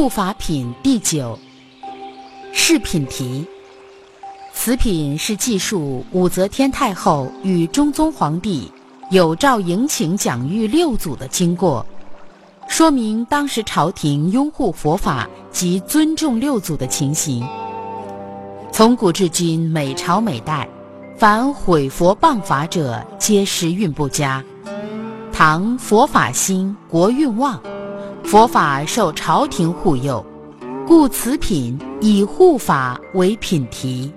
护法品第9，饰品题。此品是记述武则天太后与中宗皇帝有诏迎请讲谕6祖的经过，说明当时朝廷拥护佛法及尊重6祖的情形。从古至今，每朝每代，凡毁佛谤法者，皆时运不佳。唐佛法兴，国运旺，佛法受朝廷护佑，故此品以护法为品题。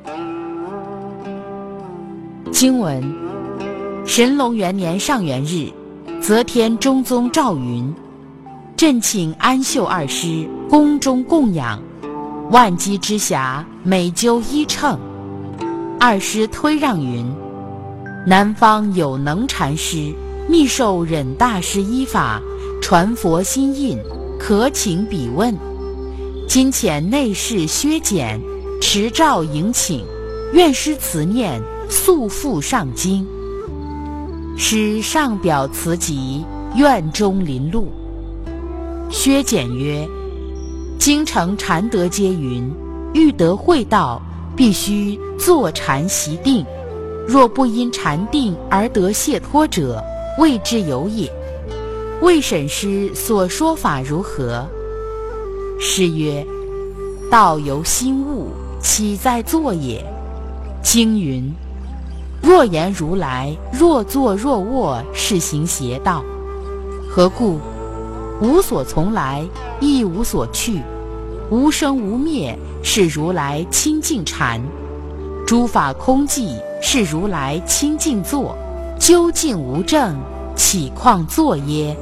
经文：神龙元年上元日，则天中宗诏云：朕请安秀二师宫中供养，万机之暇，每究一乘。二师推让云：南方有能禅师，密授忍大师依法，传佛心印，可请彼问。今遣内侍薛简持诏迎请，愿师慈念，速复上京。使上表辞疾，院中临路。薛简曰：京城禅德皆云，欲得会道，必须坐禅习定，若不因禅定而得解脱者，谓之有也。魏沈师所说法如何？师曰：道由心悟，岂在坐也？经云：若言如来，若坐若卧，是行邪道。何故？无所从来，亦无所去，无生无灭，是如来清净禅。诸法空寂，是如来清净坐。究竟无证，岂况坐耶？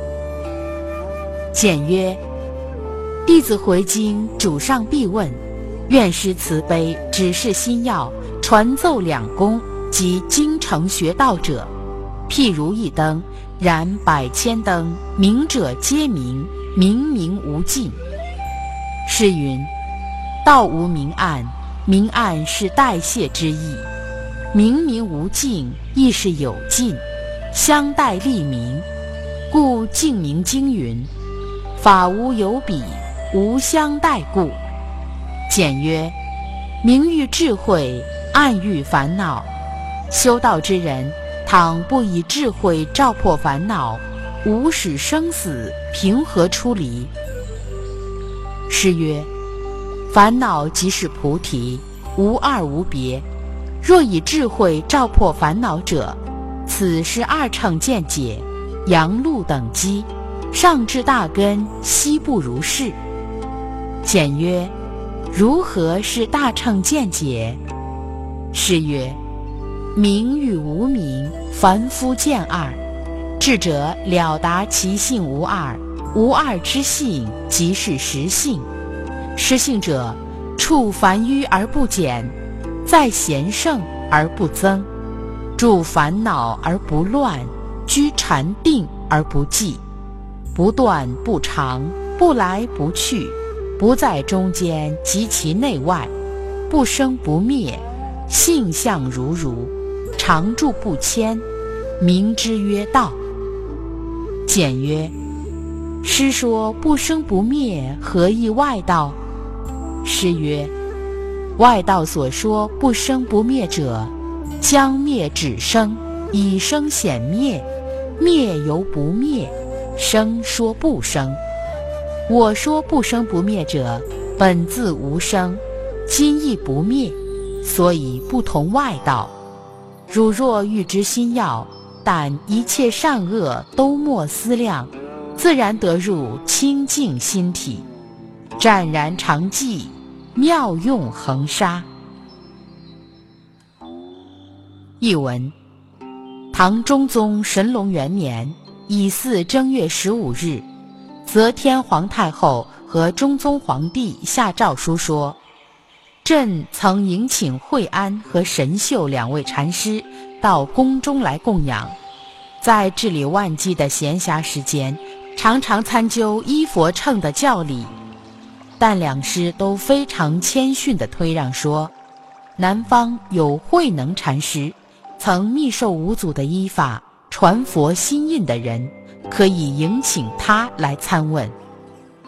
简曰：弟子回京，主上必问，愿师慈悲，指示心要，传奏两宫及京城学道者，譬如一灯，燃百千灯，明者皆明，明明无尽。是云：道无明暗，明暗是代谢之意；明明无尽，亦是有尽，相待立明。故净明经云：法无有比，无相待故。简曰：明喻智慧，暗喻烦恼。修道之人，倘不以智慧照破烦恼，无始生死，凭何出离？诗曰：烦恼即是菩提，无二无别。若以智慧照破烦恼者，此是二乘见解，阳路等机，上至大根，悉不如是。简曰：如何是大乘见解？是曰：明与无明，凡夫见二，智者了达其性无二，无二之性即是实性。实性者，处凡愚而不减，在贤圣而不增，住烦恼而不乱，居禅定而不寂，不断不长，不来不去，不在中间及其内外，不生不灭，性相如如，常住不迁，名之曰道。简曰：师说不生不灭，何以外道？师曰：外道所说不生不灭者，将灭止生，以生显灭，灭犹不灭，生说不生。我说不生不灭者，本自无生，今亦不灭，所以不同外道。汝若欲知心要，但一切善恶都莫思量，自然得入清净心体，湛然常寂，妙用恒沙。译文：唐中宗神龙元年乙巳正月15日，则天皇太后和中宗皇帝下诏书说，朕曾迎请惠安和神秀2位禅师到宫中来供养，在治理万机的闲暇时间，常常参究依佛乘的教理。但2师都非常谦逊地推让说，南方有慧能禅师，曾密授5祖的依法，传佛心印的人，可以迎请他来参问。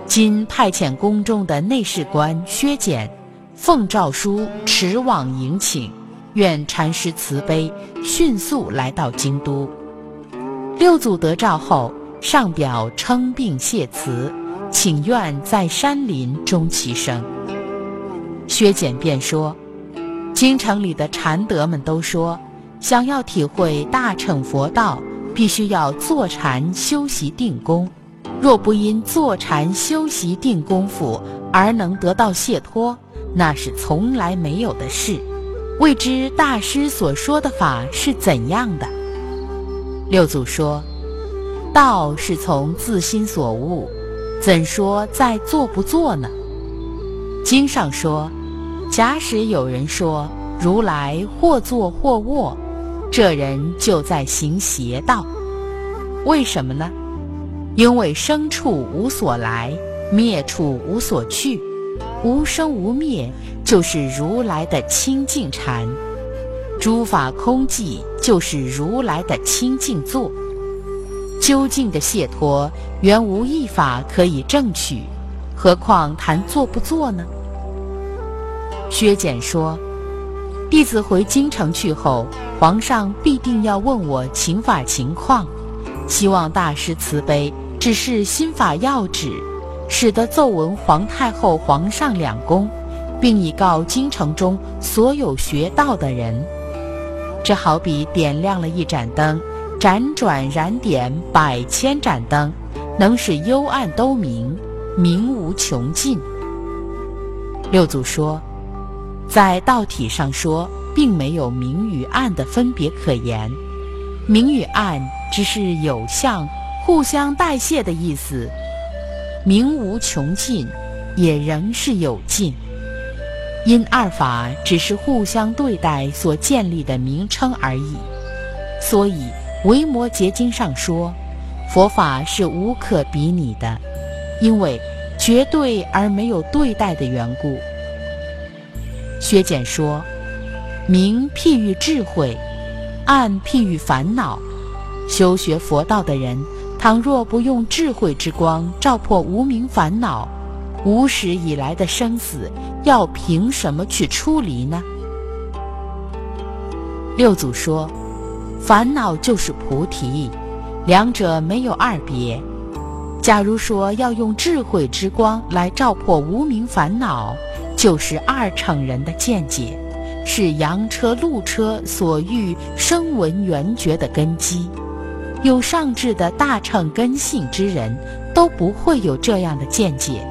今派遣宫中的内侍官薛简奉诏书驰往迎请，愿禅师慈悲，迅速来到京都。六祖得诏后，上表称病谢辞，请愿在山林终其生。薛简便说，京城里的禅德们都说，想要体会大乘佛道，必须要坐禅修习定功，若不因坐禅修习定功夫而能得到解脱，那是从来没有的事。未知大师所说的法是怎样的？六祖说，道是从自心所悟，怎说在做不做呢？经上说，假使有人说如来或坐或卧，这人就在行邪道。为什么呢？因为生处无所来，灭处无所去，无生无灭就是如来的清净禅，诸法空寂就是如来的清净坐。究竟的解脱原无一法可以证取，何况谈做不做呢？薛简说，弟子回京城去后，皇上必定要问我请法情况，希望大师慈悲指示心法要旨，使得奏闻皇太后、皇上两宫，并以告京城中所有学道的人。这好比点亮了一盏灯，辗转燃点百千盏灯，能使幽暗都明，明无穷尽。六祖说，在道体上说，并没有明与暗的分别可言，明与暗只是有相互相代谢的意思，明无穷尽也仍是有尽，因二法只是互相对待所建立的名称而已。所以维摩诘经上说，佛法是无可比拟的，因为绝对而没有对待的缘故。薛简说，明譬喻智慧，暗譬喻烦恼。修学佛道的人，倘若不用智慧之光照破无明烦恼，无始以来的生死要凭什么去出离呢？六祖说，烦恼就是菩提，两者没有二别。假如说要用智慧之光来照破无明烦恼，就是二乘人的见解，是羊车鹿车所欲声闻缘觉的根基。有上智的大乘根性之人都不会有这样的见解。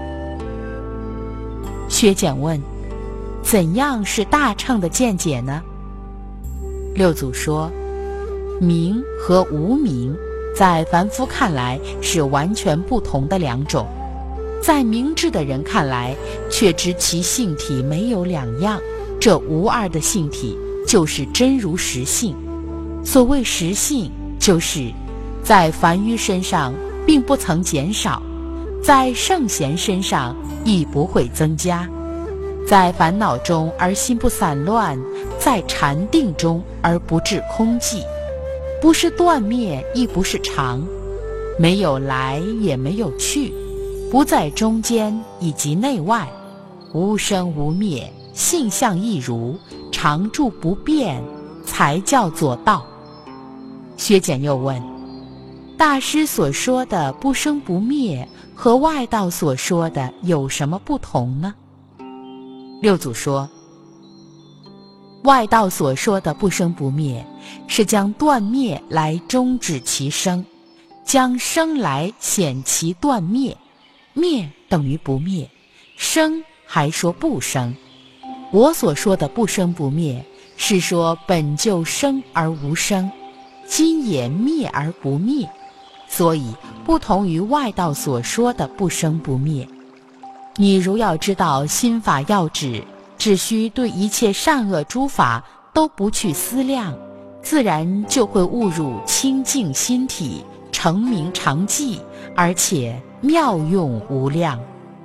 薛简问，怎样是大乘的见解呢？六祖说，明和无明在凡夫看来是完全不同的两种，在明智的人看来却知其性体没有两样，这无二的性体就是真如实性。所谓实性，就是在凡愚身上并不曾减少，在圣贤身上亦不会增加，在烦恼中而心不散乱，在禅定中而不至空寂，不是断灭，亦不是常，没有来也没有去，不在中间以及内外，无生无灭，性相一如，常住不变，才叫做道。薛简又问，大师所说的不生不灭和外道所说的有什么不同呢？六祖说，外道所说的不生不灭，是将断灭来终止其生，将生来显其断灭，灭等于不灭，生还说不生。我所说的不生不灭，是说本就生而无生，今也灭而不灭，所以不同于外道所说的不生不灭。你如要知道心法要旨，只需对一切善恶诸法都不去思量，自然就会悟入清净心体，成名常寂，而且妙用无量。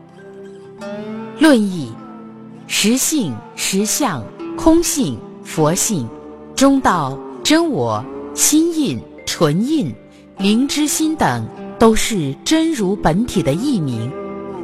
论义：实性、实相、空性、佛性、中道、真我、心印、纯印、灵之心等，都是真如本体的义名。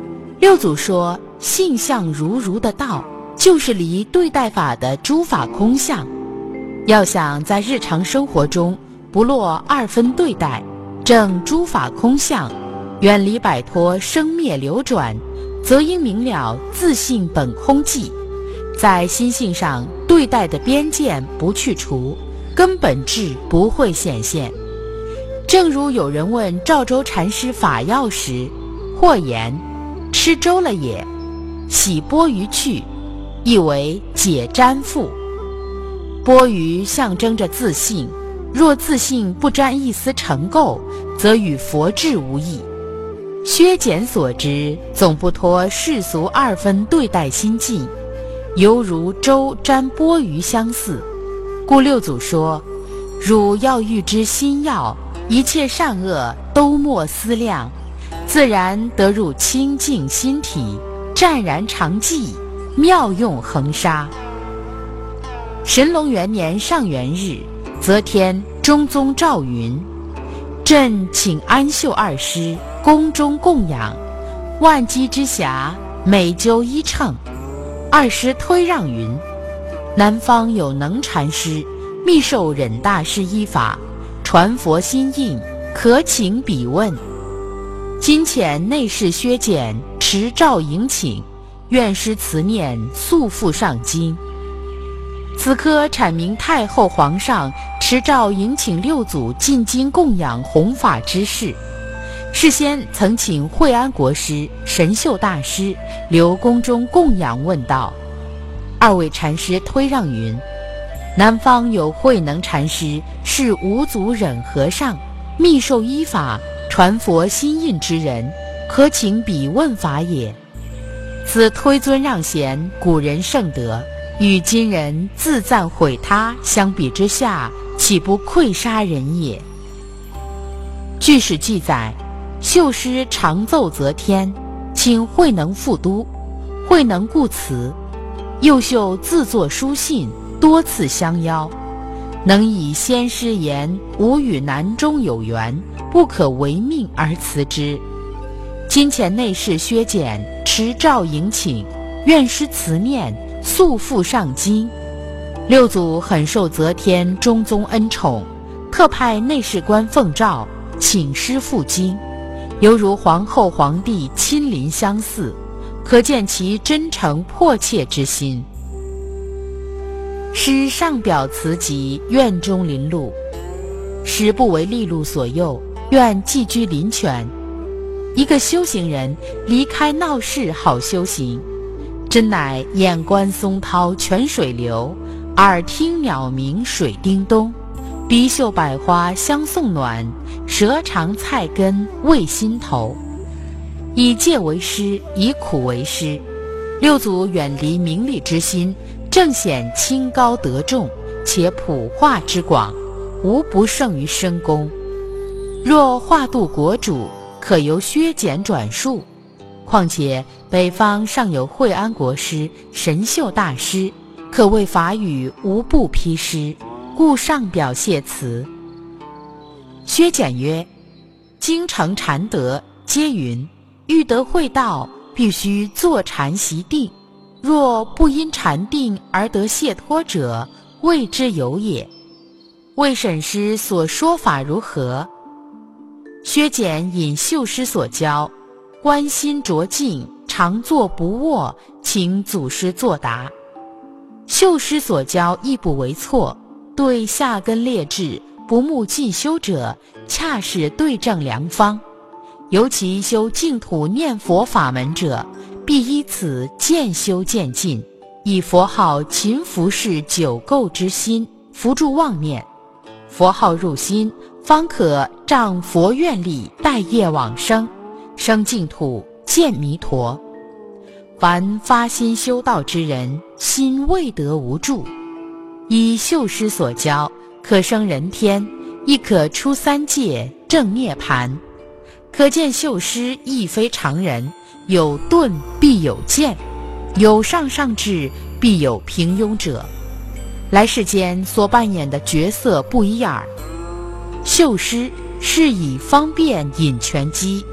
六祖说，性相如的道，就是离对待法的诸法空相。要想在日常生活中不落二分对待，证诸法空相，远离摆脱生灭流转，则应明了自性本空寂，在心性上对待的边界不去除，根本智不会显现。正如有人问赵州禅师法要时，或言吃粥了也，洗钵盂去，意为解沾覆。钵盂象征着自性，若自性不沾一丝尘垢，则与佛智无异。削减所知，总不脱世俗二分对待心境，犹如粥沾钵盂相似。故六祖说，汝要欲知心要，一切善恶都莫思量，自然得入清净心体，湛然常寂，妙用恒沙。神龙元年上元日，则天中宗诏云：朕请安秀二师宫中供养，万机之暇，每究一称。二师推让云：南方有能禅师，密授忍大师依法，传佛心印，可请彼问。今遣内侍薛简持诏迎请，愿师慈念，速复上京。此刻阐明太后皇上持诏迎请六祖进京供养弘法之事，事先曾请惠安国师神秀大师留宫中供养问道。二位禅师推让云：南方有慧能禅师，是五祖忍和尚，密授依法，传佛心印之人，可请彼问法也。此推尊让贤，古人圣德，与今人自赞毁他相比之下，岂不愧杀人也？据史记载，秀师常奏则天，请慧能副都，慧能故辞。右秀自作书信，多次相邀，能以先师言吾与南中有缘，不可违命而辞之。今遣内侍薛简持诏迎请，愿师慈念，速复上京。六祖很受则天中宗恩宠，特派内侍官奉诏请师赴京，犹如皇后皇帝亲临相似，可见其真诚迫切之心。诗上表词集，院中林路，时不为利禄所诱，愿寄居林泉。一个修行人离开闹市好修行，真乃眼观松涛泉水流，耳听鸟鸣水叮咚，鼻嗅百花香送暖，舌尝菜根味心头。以戒为师，以苦为师。六祖远离名利之心，正显清高德重，且普化之广，无不胜于深宫。若化度国主，可由削减转述。况且北方尚有惠安国师神秀大师，可谓法语无不批师，故上表谢辞。削减曰：京城禅德，皆云欲得慧道，必须坐禅习定，若不因禅定而得解脱者，谓之有也。魏沈师所说法如何？削减引秀师所教，观心着静，常坐不卧，请祖师作答。秀师所教亦不为错，对下根劣质不慕进修者，恰是对症良方。尤其修净土念佛法门者，必依此渐修渐进，以佛号勤服侍久垢之心，扶助妄念。佛号入心，方可仗佛愿力待业往生，生净土见弥陀。凡发心修道之人，心未得无助，依秀师所教，可生人天，亦可出三界证涅槃。可见秀师亦非常人，有顿必有见，有上智必有平庸者。来世间所扮演的角色不一耳。秀师是以方便引拳击，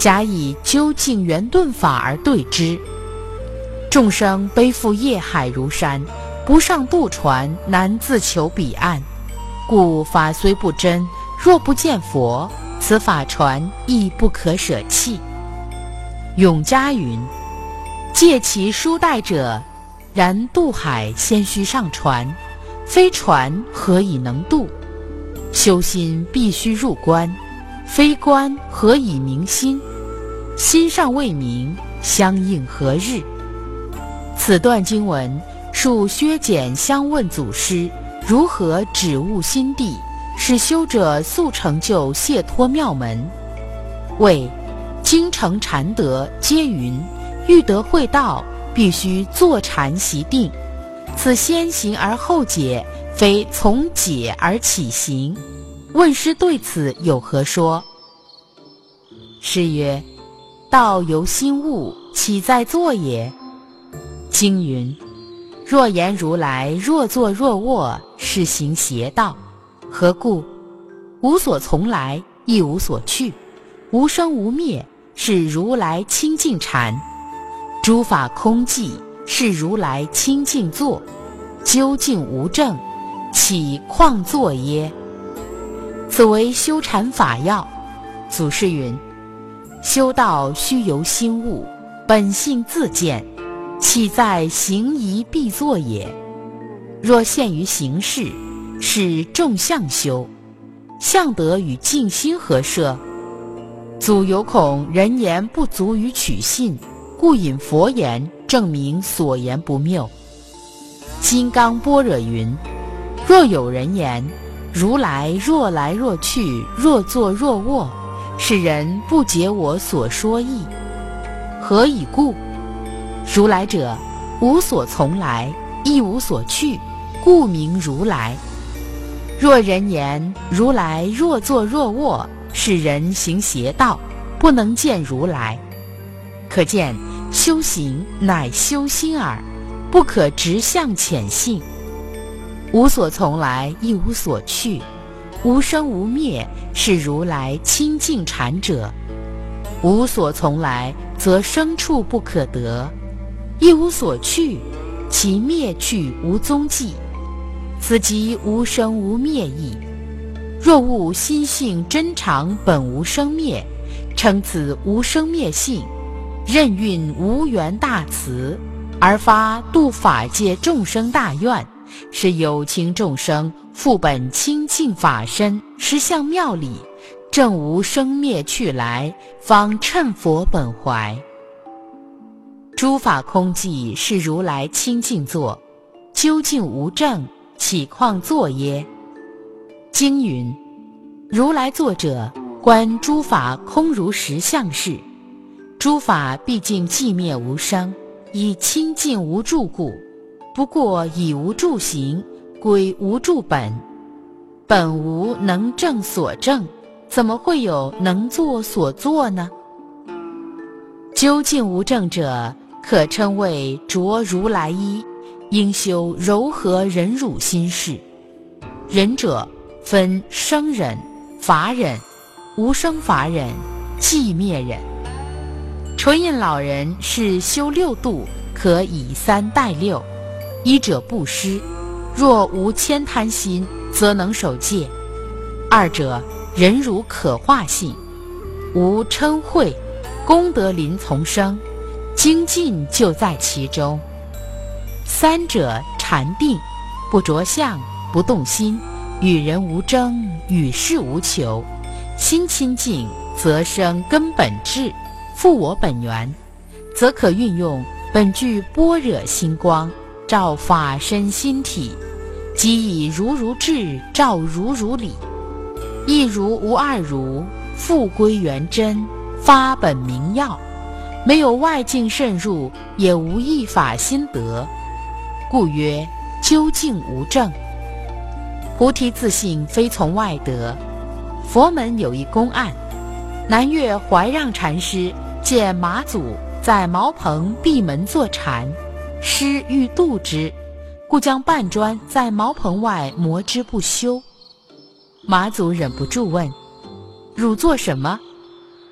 假以究竟圆顿法而对之。众生背负业海如山，不上渡船，难自求彼岸。故法虽不真，若不见佛，此法船亦不可舍弃。永嘉云：借其书带者，然渡海先须上船，非船何以能渡？修心必须入观，非观何以明心？心尚未明，相应何日？此段经文述削减相问祖师如何指悟心地，使修者速成就解脱妙门。谓精诚禅德皆云，欲得会道，必须坐禅习定。此先行而后解，非从解而起行。问师对此有何说？师曰：道由心悟，岂在坐也？经云：若言如来若坐若卧，是行邪道。何故？无所从来，亦无所去，无生无灭，是如来清净禅。诸法空寂，是如来清净坐。究竟无证，岂况坐耶？此为修禅法要。祖师云：修道须由心悟，本性自见，岂在行仪必作也？若限于形式，是众相修，相得与静心何涉？祖有恐人言不足于取信，故引佛言证明所言不谬。金刚般若云：若有人言如来若来若去，若坐若卧，是人不解我所说意。何以故？如来者，无所从来，亦无所去，故名如来。若人言如来若坐若卧，是人行邪道，不能见如来。可见修行乃修心耳，不可直向浅性。无所从来，亦无所去，无生无灭，是如来清净禅者。无所从来，则生处不可得；亦无所去，其灭去无踪迹。此即无生无灭意。若悟心性真常本无生灭，称此无生灭性，任运无缘大慈，而发度法界众生大愿，是有情众生复本清净法身，实相妙理，正无生灭去来，方称佛本怀。诸法空寂，是如来清净坐，究竟无证，岂况坐耶？经云：如来坐者，观诸法空如实相事。诸法毕竟寂灭无生，以清净无住故，不过以无住行，归无住本。本无能证所证，怎么会有能作所作呢？究竟无证者，可称为着如来衣，应修柔和忍辱心事。忍者分生忍、法忍、无生法忍、寂灭忍。纯印老人是修六度，可以三代六。一者布施，若无悭贪心，则能守戒。二者忍辱可化性，无嗔恚，功德林从生，精进就在其中。三者禅定，不着相，不动心，与人无争，与事无求，心清净，则生根本智，复我本源，则可运用本具般若心光，照法身心体，即以如如智照如如理，一如无二如，复归元真，发本明要，没有外境渗入，也无一法心得，故曰究竟无证。菩提自性非从外得。佛门有一公案，南岳怀让禅师见马祖在茅棚闭门坐禅，师欲度之，故将半砖在茅棚外磨之不休。马祖忍不住问：汝做什么？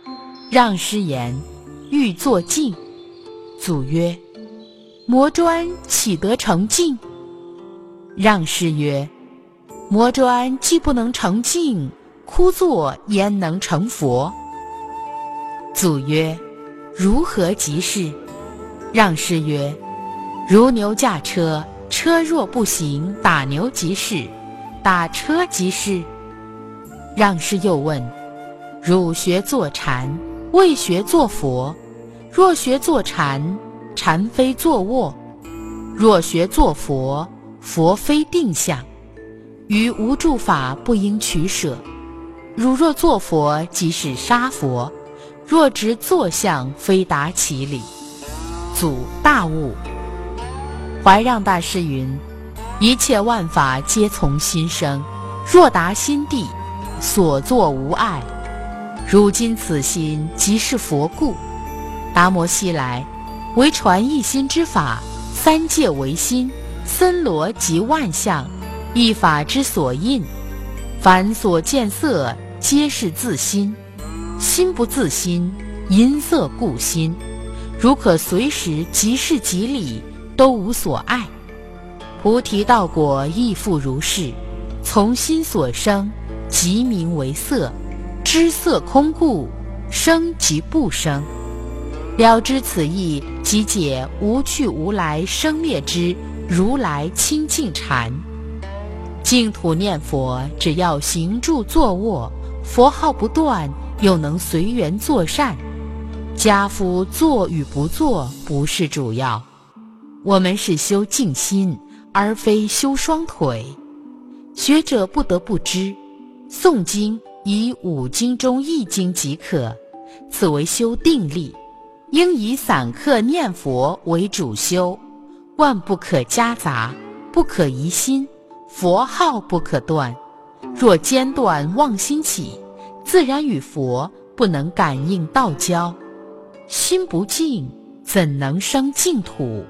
让师言，欲作镜。祖曰：磨砖岂得成镜？让师曰：磨砖既不能成镜，枯坐焉能成佛？祖曰：如何即是？让师曰：如牛驾车，车若不行，打牛即是，打车即是。让师又问：汝学坐禅，未学坐佛？若学坐禅，禅非坐卧；若学坐佛，佛非定相。于无住法不应取舍。汝若坐佛，即是杀佛；若执坐相，非达其理。祖大悟。怀让大师云：一切万法皆从心生，若达心地，所作无碍。如今此心即是佛故。达摩昔来，为传一心之法，三界为心，森罗即万象，一法之所印。凡所见色，皆是自心。心不自心，因色故心。如可随时即是即理，都无所碍。菩提道果亦复如是。从心所生，即名为色。知色空故，生即不生。了知此意，即解无去无来生灭之如来清净禅。净土念佛，只要行住坐卧，佛号不断，又能随缘作善。家夫做与不做不是主要，我们是修静心，而非修双腿。学者不得不知，诵经以五经中一经即可，此为修定力。应以散客念佛为主修，万不可夹杂，不可疑心，佛号不可断。若间断妄心起，自然与佛不能感应道交。心不净，怎能生净土？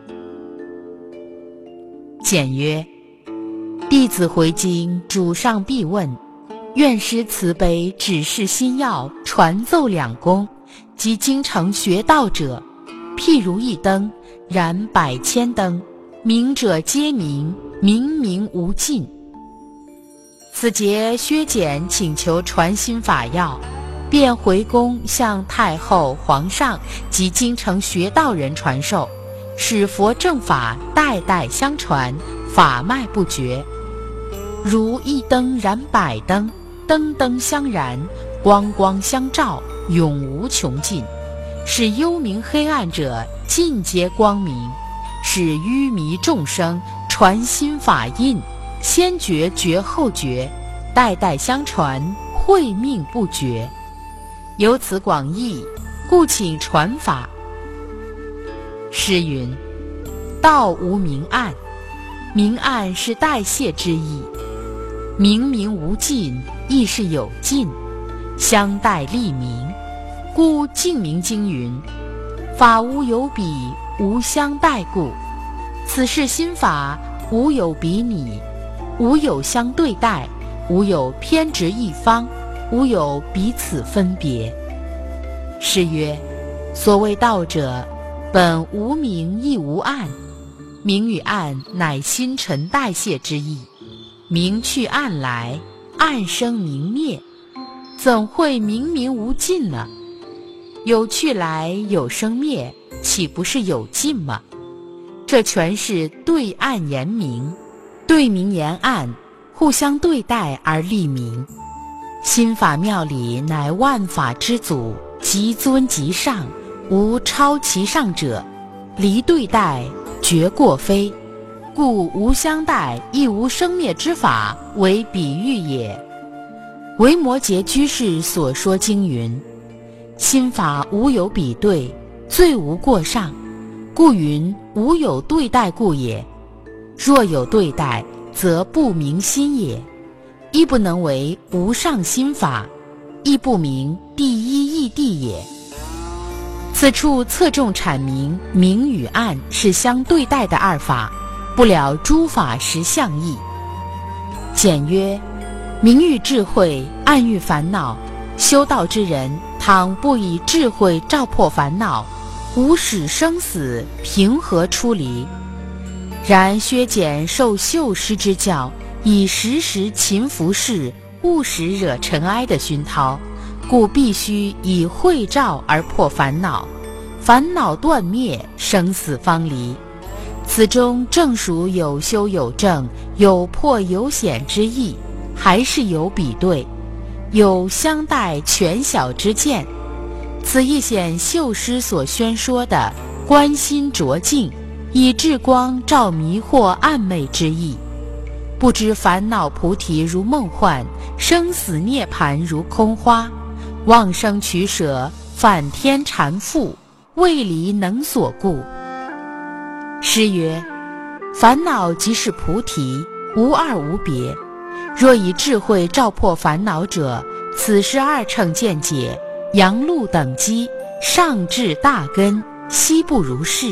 简曰：弟子回经主上必问，愿师慈悲指示心要，传奏两功，即精诚学道者，譬如一灯，燃百千灯，明者皆明，明明无尽。此节薛简请求传心法要，便回宫向太后、皇上及京城学道人传授，使佛正法代代相传，法脉不绝。如一灯燃百灯，灯灯相燃，光光相照，永无穷尽，使幽冥黑暗者尽皆光明，使愚迷众生传心法印，先觉觉后觉，代代相传，慧命不绝。由此广义，故请传法。诗云：道无明暗，明暗是代谢之意，明明无尽，亦是有尽，相待立明。故净明经云：法无有比，无相待故。此是心法，无有比拟，无有相对待，无有偏执一方，无有彼此分别。是曰：所谓道者，本无明亦无暗，明与暗乃新陈代谢之意，明去暗来，暗生明灭，怎会明明无尽呢？有去来，有生灭，岂不是有尽吗？这全是对暗言明，对明言暗，互相对待而立明。心法妙理乃万法之祖，极尊极上，无超其上者，离对待，绝过非，故无相待，亦无生灭之法，为比喻也。维摩诘居士所说经云：心法无有比对，最无过上，故云无有对待故也。若有对待，则不明心也，亦不能为无上心法，亦不明第一义谛也。此处侧重阐明明与暗是相对待的二法，不了诸法实相义。简曰：明喻智慧，暗喻烦恼。修道之人， 倘不以智慧照破烦恼，无使生死平和出离。然薛简受秀师之教，以时时勤拂拭，勿使惹尘埃的熏陶，故必须以慧照而破烦恼，烦恼断灭，生死方离。此中正属有修有证，有破有显之意，还是有比对，有相待权小之见。此亦显秀师所宣说的观心着境，以智光照迷惑暗昧之意。不知烦恼菩提如梦幻，生死涅槃如空花，妄生取舍，反天缠缚，未离能所故。诗曰：烦恼即是菩提，无二无别。若以智慧照破烦恼者，此是二乘见解，阳路等机，上至大根，悉不如是。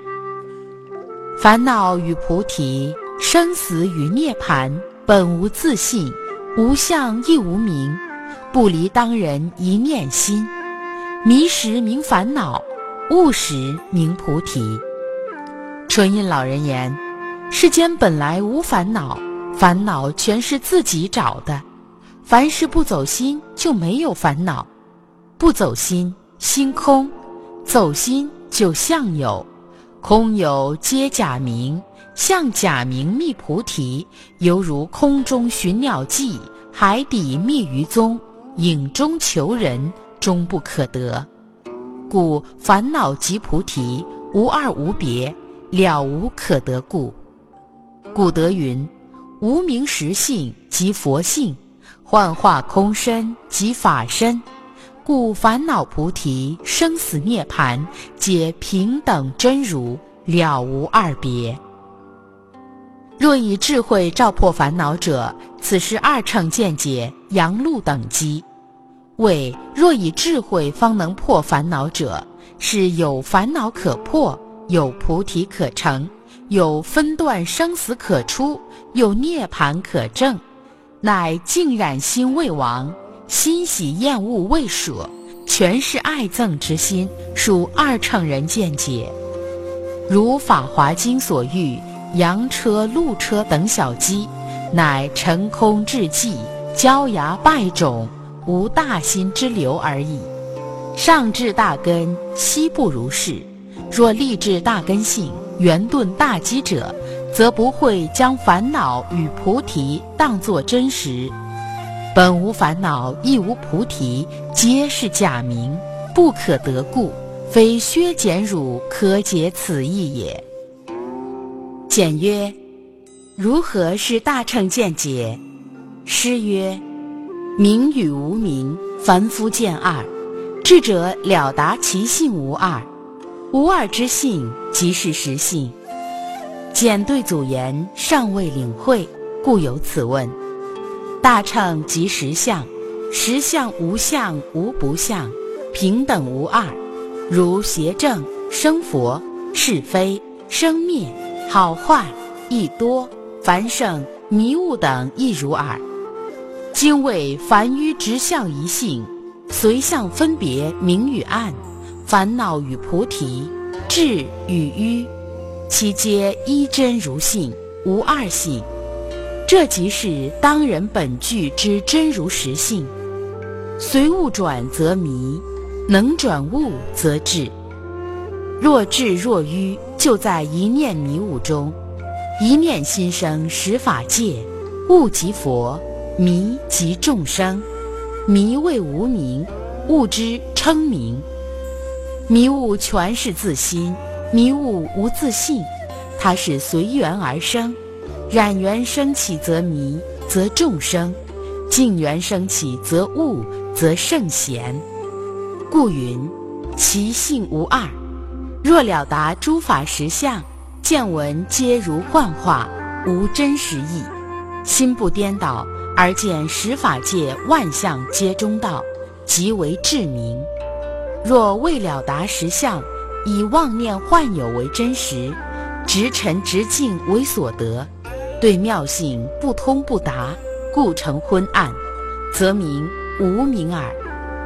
烦恼与菩提，生死与涅槃，本无自性，无相亦无名，不离当人一念心。迷时名烦恼，悟时名菩提。纯印老人言，世间本来无烦恼，烦恼全是自己找的。凡事不走心，就没有烦恼。不走心，心空；走心就相有。空有皆假名，向假名觅菩提，犹如空中寻鸟迹，海底觅鱼踪，影中求人，终不可得。故烦恼即菩提，无二无别，了无可得故。古德云：无名实性即佛性，幻化空身即法身。故烦恼菩提，生死涅槃，皆平等真如，了无二别。若以智慧照破烦恼者，此是二乘见解，阳路等机。谓若以智慧方能破烦恼者，是有烦恼可破，有菩提可成，有分断生死可出，有涅槃可证，乃净染心未亡，欣喜厌恶未舍，全是爱憎之心，属二乘人见解。如《法华经》所喻，羊车、鹿车等小机，乃尘空至寂，焦芽败种，无大心之流而已。上至大根，悉不如是。若立志大根性，圆顿大机者，则不会将烦恼与菩提当作真实。本无烦恼，亦无菩提，皆是假名，不可得故，非削减汝可解此意也。简曰：如何是大乘见解？诗曰：名与无名，凡夫见二，智者了达其性无二，无二之性，即是实性。简对祖言，尚未领会，故有此问。大乘即实相，实相无相无不相，平等无二，如邪正、生佛、是非、生灭、好坏、益多、繁盛、迷悟等亦如耳。今谓凡于直相一性，随相分别明与暗，烦恼与菩提，智与愚，其皆一真如性，无二性。这即是当人本具之真如实性。随物转则迷，能转物则智。若智若愚，就在一念迷悟中。一念心生十法界，悟即佛，迷即众生。迷谓无名，悟之称名。迷悟全是自心，迷悟无自性，它是随缘而生。染缘升起则迷，则众生；净缘升起则悟，则圣贤。故云：其性无二。若了达诸法实相，见闻皆如幻化，无真实义。心不颠倒，而见十法界万象皆中道，即为智明。若未了达实相，以妄念幻有为真实，直陈直径为所得，对妙性不通不达，故成昏暗，则名无明耳。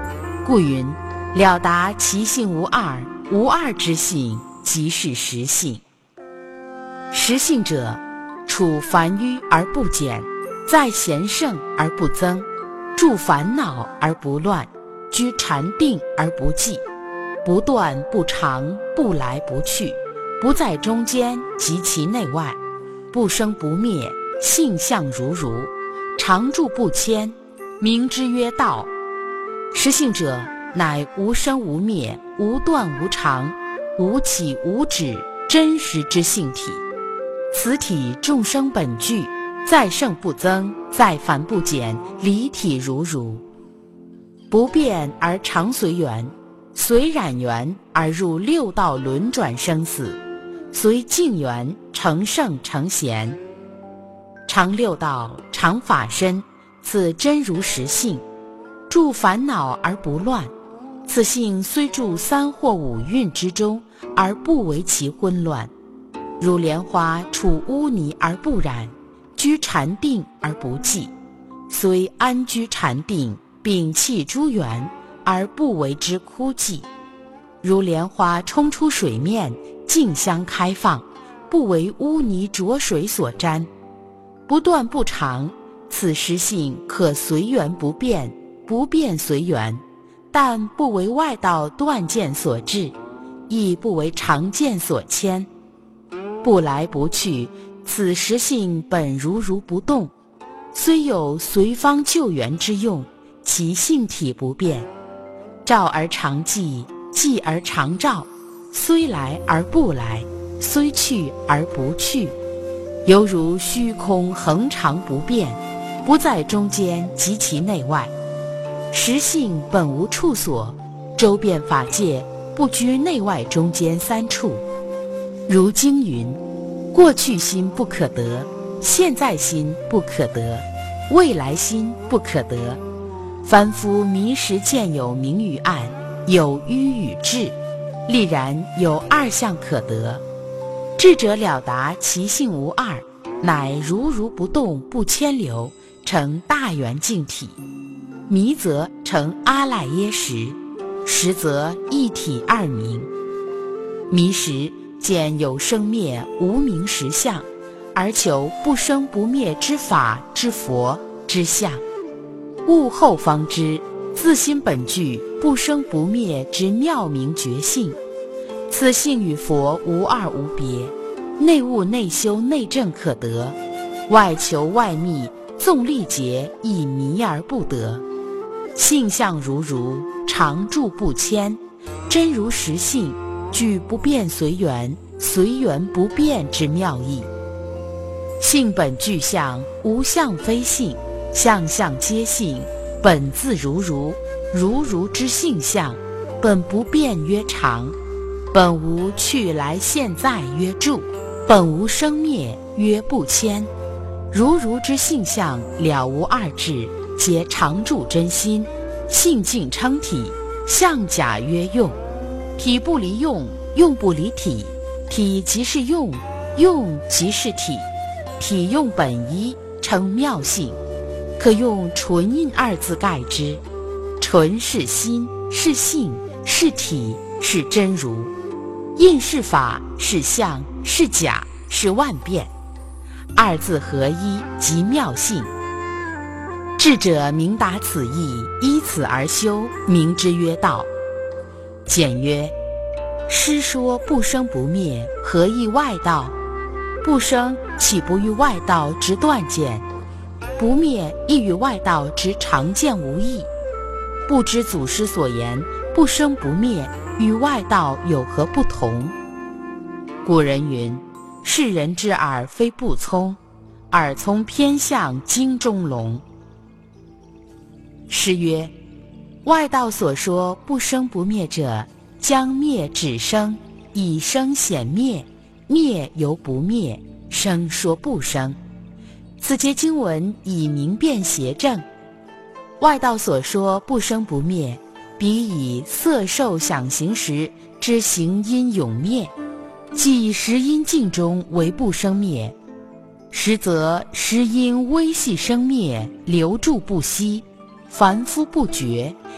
故云：了达其性无二，无二之性即是实性。实性者，处繁纡而不减，在贤圣而不增，住烦恼而不乱，居禅定而不寂，不断不长，不来不去，不在中间及其内外，不生不灭，性相如如，常住不迁，名之曰道。实性者，乃无生无灭，无断无常，无起无止，真实之性体。此体众生本具，在圣不增，在凡不减，离体如如。不变而常随缘，随染缘而入六道轮转生死，随境缘成圣成贤。常六道，常法身，此真如实性。住烦恼而不乱，此性虽住三或五蕴之中，而不为其昏乱。如莲花处污泥而不染，居禅定而不寂，虽安居禅定，摒弃诸缘，而不为之枯寂。如莲花冲出水面，竞相开放，不为污泥浊水所沾。不断不长，此实性可随缘不变，不变随缘，但不为外道断见所致，亦不为常见所牵。不来不去，此实性本如如不动，虽有随方救援之用，其性体不变。照而常寂，寂而常照，虽来而不来，虽去而不去，犹如虚空恒常不变，不在中间及其内外。实性本无处所，周遍法界，不居内外中间三处。如经云：过去心不可得，现在心不可得，未来心不可得。凡夫迷时见有明与暗，有迂与智，历然有二相可得。智者了达其性无二，乃如如不动不牵流，成大圆净体。迷则成阿赖耶识，实则一体二明。迷时见有生灭无明实相，而求不生不灭之法之佛之相。悟后方知，自心本具不生不灭之妙明觉性。此性与佛无二无别，内悟内修内证可得，外求外密，纵力竭亦迷而不得。性相如如，常住不迁，真如实性，具不变随缘，随缘不变之妙义。性本具相，无相非性，相相皆性，本自如如，如如之性相，本不变曰常，本无去来现在曰住，本无生灭曰不迁。如如之性相了无二致，皆常住真心，性净称体，相假曰用。体不离用，用不离体，体即是用，用即是体，体用本一，称妙性。可用纯印二字盖之。纯是心，是性，是体，是真如；印是法，是相，是假，是万变。二字合一，即妙性。智者明达此意，依此而修，名之曰道。简曰：师说不生不灭，何以外道？不生岂不与外道之断见？不灭亦与外道之常见无异。不知祖师所言不生不灭与外道有何不同？古人云：世人之耳非不聪，耳聪偏向经中聋。诗曰：外道所说不生不灭者，将灭止生，以生显灭，灭犹不灭，生说不生。此节经文以明辨邪正。外道所说不生不灭，比以色受想行识之行因永灭，即识因境中为不生灭，实则识因微细生灭，留住不息，凡夫不觉，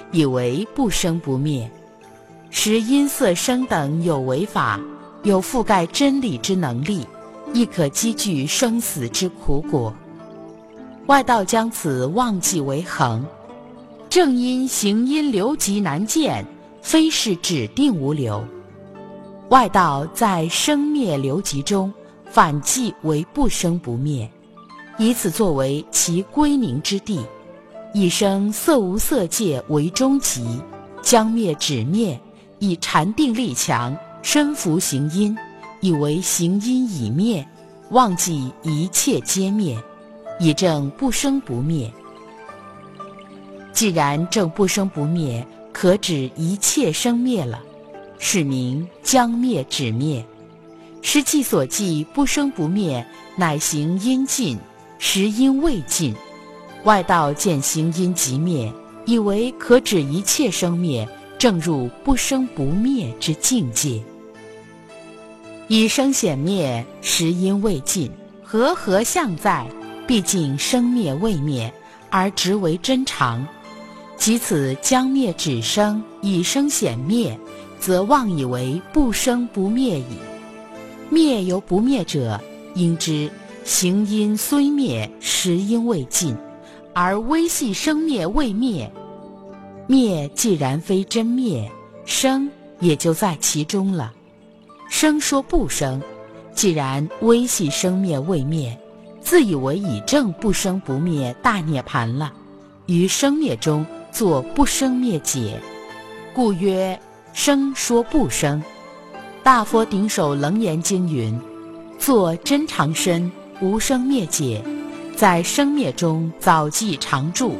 以为不生不灭。使音色声等有为法，有覆盖真理之能力，亦可积聚生死之苦果。外道将此忘记为恒，正因行因流极难见，非是指定无流。外道在生灭流极中，反计为不生不灭，以此作为其归宁之地，以生色无色界为终极，将灭止灭，以禅定力强，身服行因，以为行因已灭，忘记一切皆灭，以证不生不灭。既然证不生不灭，可指一切生灭了，是名将灭止灭。实际所记不生不灭，乃行因尽，实因未尽。外道见行因即灭，以为可指一切生灭，正入不生不灭之境界。以生显灭，实因未尽，和相在？毕竟生灭未灭，而直为真常。即此将灭止生，以生显灭，则妄以为不生不灭矣。灭由不灭者，应知行因虽灭，实因未尽，而微细生灭未灭。灭既然非真灭，生也就在其中了。生说不生，既然微细生灭未灭，自以为已证不生不灭大涅槃了，于生灭中作不生灭解，故曰生说不生。大佛顶首楞严经云：作真常身，无生灭解，在生灭中早记常住。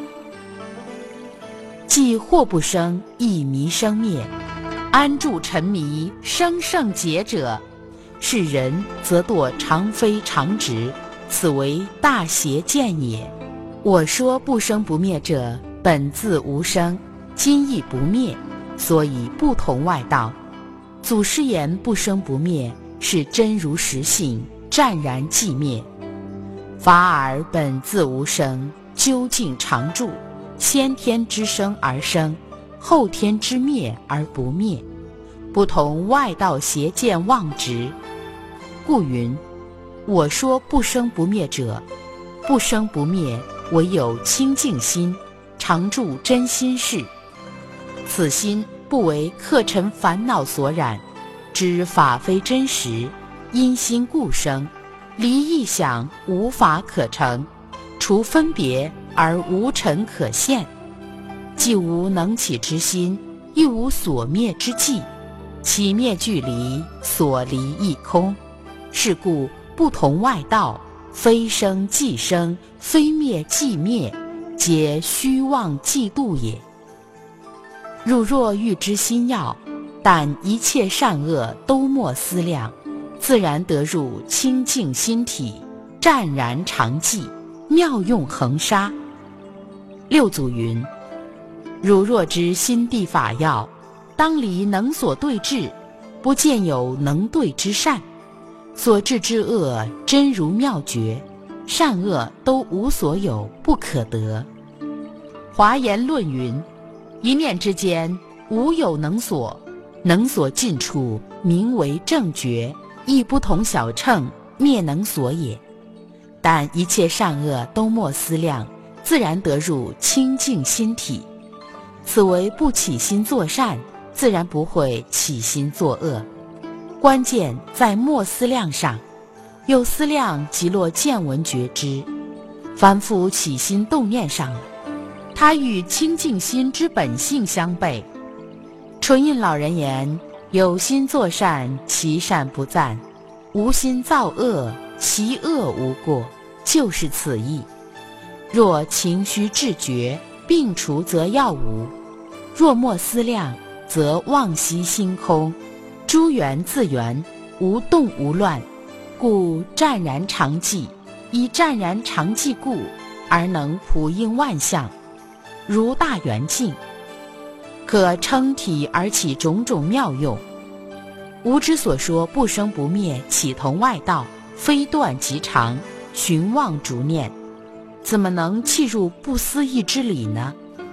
既或不生，亦迷生灭，安住沉迷，生胜解者，是人则堕常非常直，此为大邪见也。我说不生不灭者，本自无生，今亦不灭，所以不同外道。祖师言不生不灭，是真如实性，湛然寂灭。法尔本自无生，究竟常住，先天之生而生，后天之灭而不灭，不同外道邪见妄执。故云：我说不生不灭者，不生不灭，唯有清净心，常住真心事。此心不为客尘烦恼所染，知法非真实，因心故生，离意想无法可成，除分别而无尘可现，既无能起之心，亦无所灭之际，起灭俱离，所离亦空。是故不同外道，非生即生，非灭即灭，皆虚妄嫉妒也。汝若欲知心要，但一切善恶都莫思量，自然得入清净心体，湛然常寂，妙用恒沙。六祖云：汝若知心地法要，当离能所对治，不见有能对之善，所至之恶真如妙觉，善恶都无所有，不可得。华严论云：一念之间，无有能所，能所尽处，名为正觉，亦不同小乘灭能所也。但一切善恶都莫思量，自然得入清净心体。此为不起心作善，自然不会起心作恶。关键在莫思量上，有思量即落见闻觉知，凡夫起心动念上了，它与清净心之本性相悖。纯印老人言：有心作善，其善不赞；无心造恶，其恶无过，就是此意。若情须自觉，并除则要无；若莫思量，则妄息心空，诸缘自圆，无动无乱，故湛然常寂。以湛然常寂故，而能普应万象，如大圆镜，可称体而起种种妙用。吾之所说不生不灭，岂同外道，非断即长，寻妄逐念，怎么能契入不思议之理呢？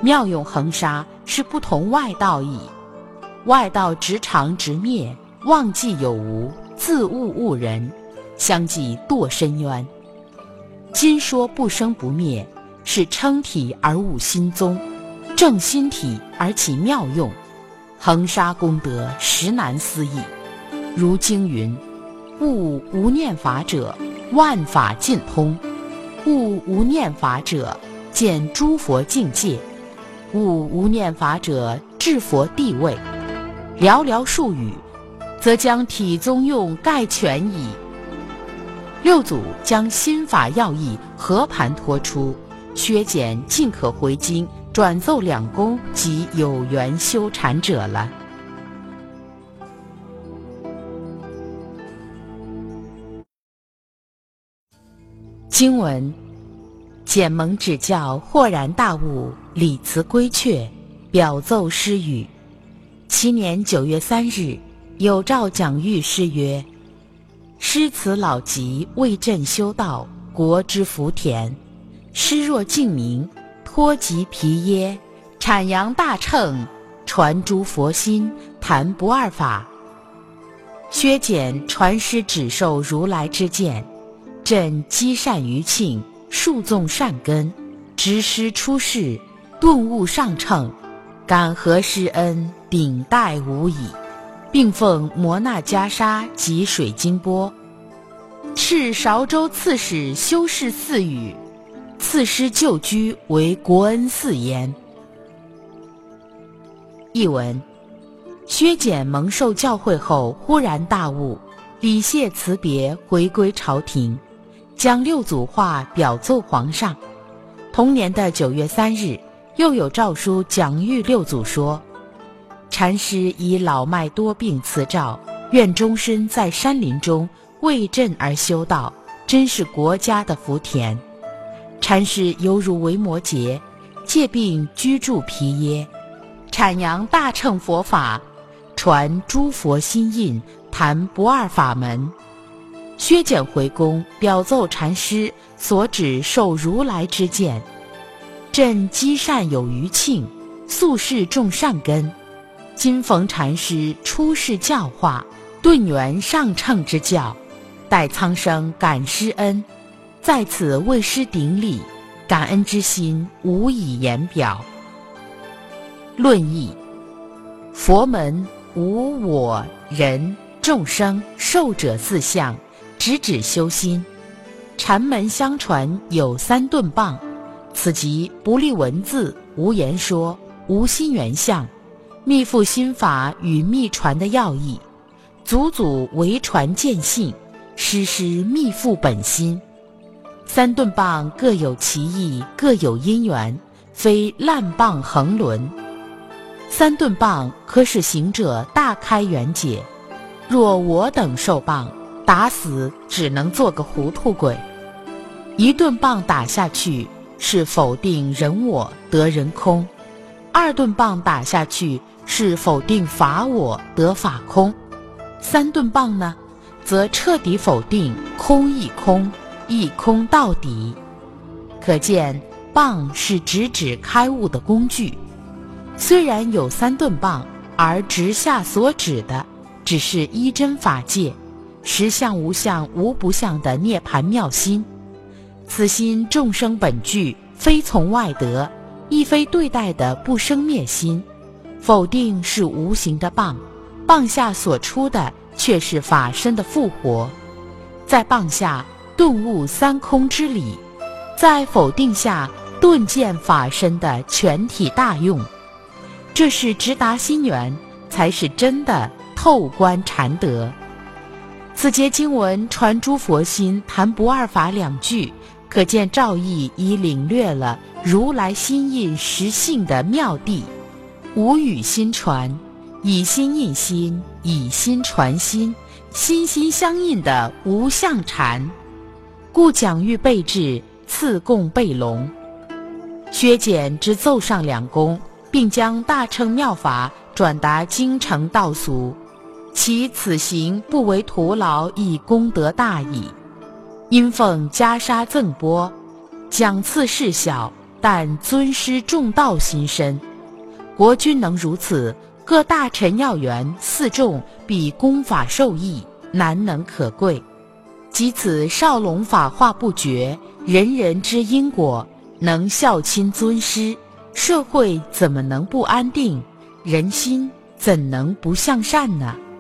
妙用恒沙是不同外道矣。外道直常直灭，忘记有无，自误误人，相继堕深渊。今说不生不灭，是称体而悟心宗，正心体而起妙用。恒沙功德实难思议。如经云：悟无念法者，万法尽通；悟无念法者，见诸佛境界；悟无念法者，至佛地位。寥寥数语，则将体宗用概全矣。六祖将心法要义和盘托出，削减尽可回经，转奏两公及有缘修禅者了。经文：简蒙指教，豁然大悟，理辞规确，表奏诗语。7年9月3日，有诏讲谕诗曰：诗词老疾，为朕修道，国之福田。诗若净明，托及皮耶，阐扬大乘，传诸佛心，谈不二法。削减传师只受如来之见，朕积善于庆，树纵善根，执师出世，顿悟上乘，感何师恩，顶戴无已，并奉摩那袈裟及水晶钵，敕韶州刺史修饰寺宇，赐师就居为国恩寺焉。译文：削减蒙受教诲后忽然大悟，礼谢辞别，回归朝廷，将六祖话表奏皇上。同年的9月3日，又有诏书讲谕六祖说：禅师以老迈多病辞诏，愿终身在山林中为朕而修道，真是国家的福田。禅师犹如维摩诘，借病居住皮耶，阐扬大乘佛法，传诸佛心印，谈不二法门。削减回宫，表奏禅师所指受如来之见，朕积善有余庆，素世种善根，今逢禅师出世教化，顿圆上乘之教，待苍生感师恩，在此为师顶礼，感恩之心无以言表。论义：佛门无我、人、众生、寿者四相，直指修心。禅门相传有3顿棒，此即不立文字，无言说，无心缘相，密付心法与密传的要义，祖祖为传见性，师师密付本心。3顿棒各有其意，各有因缘，非烂棒横轮。3顿棒可使行者大开圆解，若我等受棒，打死只能做个糊涂鬼。1顿棒打下去，是否定人我得人空；2顿棒打下去，是否定法我得法空；3顿棒呢，则彻底否定空亦空，一空到底。可见棒是直指开悟的工具。虽然有3顿棒，而直下所指的只是依真法界，实相无相无不相的涅槃妙心。此心众生本具，非从外得，亦非对待的不生灭心。否定是无形的棒，棒下所出的却是法身的复活。在棒下顿悟3空之理，在否定下顿见法身的全体大用。这是直达心源，才是真的透观禅德。此节经文传诸佛心，谈不二法2句，可见赵义已领略了如来心印实性的妙谛。无语心传，以心印心，以心传心，心心相印的无相禅，故讲谕备至，赐供备龙。削减之奏上2公，并将大乘妙法转达京城道俗，其此行不为徒劳，亦功德大矣。因奉袈裟赠钵，奖赐事小， 但尊师重道心深。国君能如此，各大臣要员四众必功法受益，难能可贵。即此少龙法化不绝，人人知因果，能孝亲尊师，社会怎么能不安定？人心怎能不向善呢？